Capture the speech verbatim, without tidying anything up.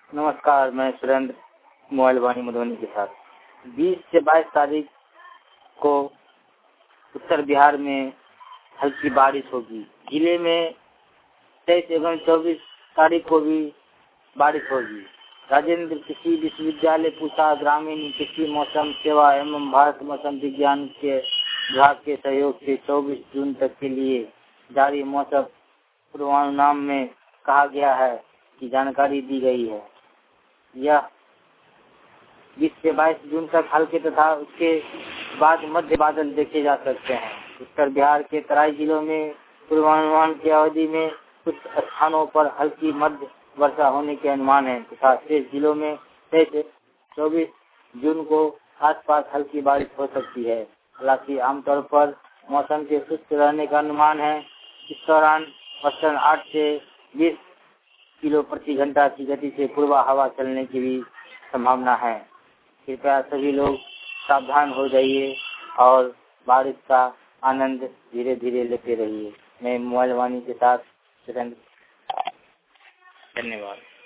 नमस्कार, मैं सुरेंद्र मोबाइल वाणी मधुबनी के साथ बीस से बाईस तारीख को उत्तर बिहार में हल्की बारिश होगी। जिले में तेईस एवं चौबीस तारीख को भी बारिश होगी। राजेंद्र कृषि विश्वविद्यालय पूसा ग्रामीण कृषि मौसम सेवा एवं भारत मौसम विज्ञान के विभाग के सहयोग से चौबीस जून तक के लिए जारी मौसम पूर्वानुमान में कहा गया है की जानकारी दी गई है। यह बीस से बाईस जून तक हल्के तथा उसके बाद मध्य बादल देखे जा सकते हैं। उत्तर बिहार के तराई जिलों में पूर्वानुमान की अवधि में कुछ स्थानों पर हल्की मध्य वर्षा होने के अनुमान है तथा शेष जिलों में तेईस चौबीस जून को आसपास हल्की बारिश हो सकती है। हालांकि आमतौर पर मौसम के शुष्क रहने का अनुमान है। इस दौरान औसतन आठ से बीस किलो प्रति घंटा की गति से पूर्वा हवा चलने की भी संभावना है। कृपया सभी लोग सावधान हो जाइए और बारिश का आनंद धीरे धीरे लेते रहिए। मैं मोबाइल वाणी के साथ सुरेंद्र, धन्यवाद।